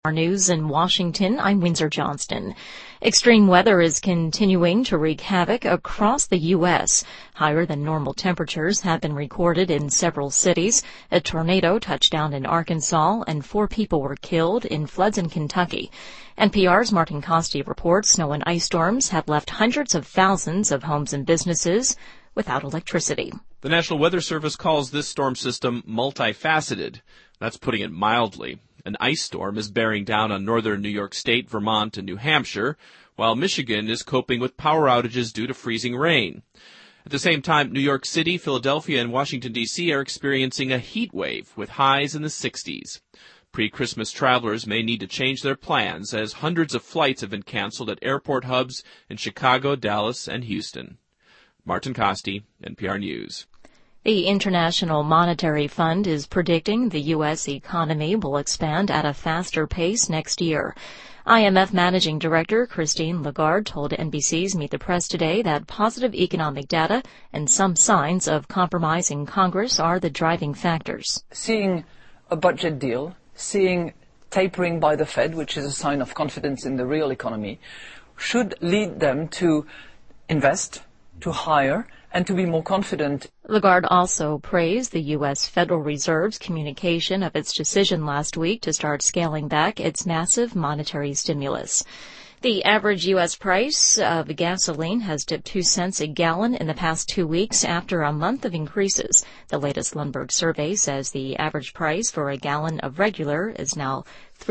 Our news in Washington, I'm Windsor Johnston. Extreme weather is continuing to wreak havoc across the U.S. Higher than normal temperatures have been recorded in several cities. A tornado touched down in Arkansas, and 4 people were killed in floods in Kentucky. NPR's Martin Costi reports snow and ice storms have left hundreds of thousands of homes and businesses without electricity. The National Weather Service calls this storm system multifaceted. That's putting it mildly. An ice storm is bearing down on northern New York State, Vermont, and New Hampshire, while Michigan is coping with power outages due to freezing rain. At the same time, New York City, Philadelphia, and Washington, D.C. are experiencing a heat wave with highs in the 60s. Pre-Christmas travelers may need to change their plans as hundreds of flights have been canceled at airport hubs in Chicago, Dallas, and Houston. Martin Costi, NPR News. The International Monetary Fund is predicting the U.S. economy will expand at a faster pace next year. IMF Managing Director Christine Lagarde told NBC's Meet the Press today that positive economic data and some signs of compromise in Congress are the driving factors. Seeing a budget deal, seeing tapering by the Fed, which is a sign of confidence in the real economy, should lead them to invest, to hire, and to be more confident. Lagarde also praised the U.S. Federal Reserve's communication of its decision last week to start scaling back its massive monetary stimulus. The average U.S. price of gasoline has dipped 2 cents a gallon in the past 2 weeks after a month of increases. The latest Lundberg survey says the average price for a gallon of regular is now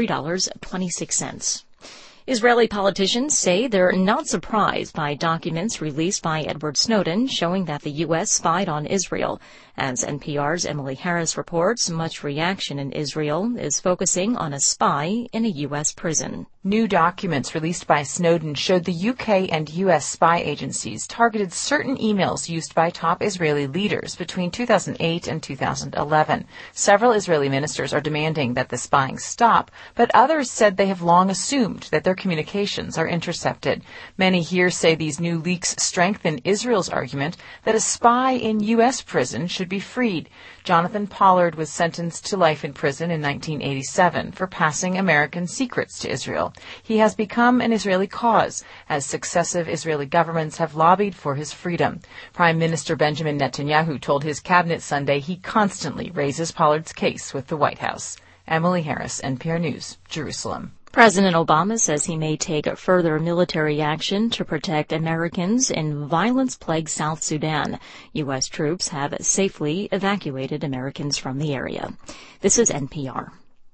$3.26. Israeli politicians say they're not surprised by documents released by Edward Snowden showing that the U.S. spied on Israel. As NPR's Emily Harris reports, much reaction in Israel is focusing on a spy in a U.S. prison. New documents released by Snowden showed the UK and U.S. spy agencies targeted certain emails used by top Israeli leaders between 2008 and 2011. Several Israeli ministers are demanding that the spying stop, but others said they have long assumed that their communications are intercepted. Many here say these new leaks strengthen Israel's argument that a spy in U.S. prison should be freed. Jonathan Pollard was sentenced to life in prison in 1987 for passing American secrets to Israel. He has become an Israeli cause, as successive Israeli governments have lobbied for his freedom. Prime Minister Benjamin Netanyahu told his cabinet Sunday he constantly raises Pollard's case with the White House. Emily Harris, NPR News, Jerusalem. President Obama says he may take further military action to protect Americans in violence-plagued South Sudan. U.S. troops have safely evacuated Americans from the area. This is NPR.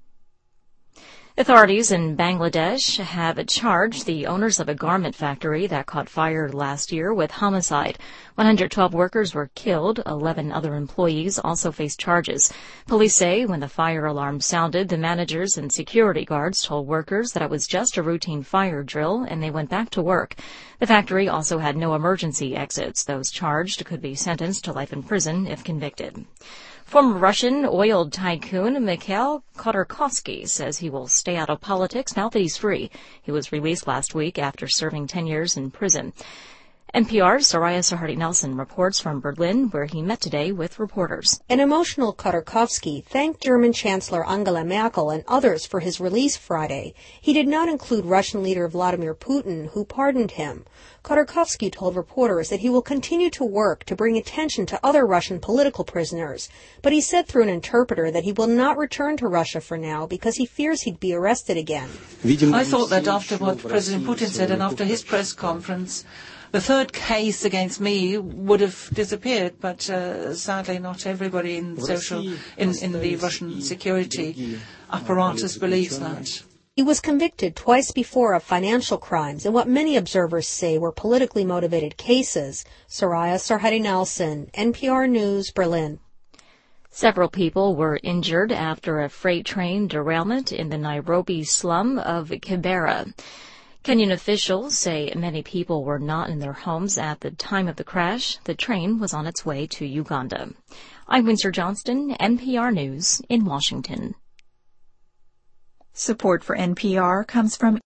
Authorities in Bangladesh have charged the owners of a garment factory that caught fire last year with homicide. 112 workers were killed. 11 other employees also faced charges. Police say when the fire alarm sounded, the managers and security guards told workers that it was just a routine fire drill and they went back to work. The factory also had no emergency exits. Those charged could be sentenced to life in prison if convicted. Former Russian oil tycoon Mikhail Khodorkovsky says he will stay out of politics now that he's free. He was released last week after serving 10 years in prison. NPR's Soraya Sarhadi-Nelson reports from Berlin, where he met today with reporters. An emotional Khodorkovsky thanked German Chancellor Angela Merkel and others for his release Friday. He did not include Russian leader Vladimir Putin, who pardoned him. Khodorkovsky told reporters that he will continue to work to bring attention to other Russian political prisoners, but he said through an interpreter that he will not return to Russia for now because he fears he'd be arrested again. I thought that after what President Putin said and after his press conference, the third case against me would have disappeared, but sadly not everybody in the Russian security apparatus believes that. He was convicted twice before of financial crimes in what many observers say were politically motivated cases. Soraya Sarhadi-Nelson, NPR News, Berlin. Several people were injured after a freight train derailment in the Nairobi slum of Kibera. Kenyan officials say many people were not in their homes at the time of the crash. The train was on its way to Uganda. I'm Windsor Johnston, NPR News in Washington. Support for NPR comes from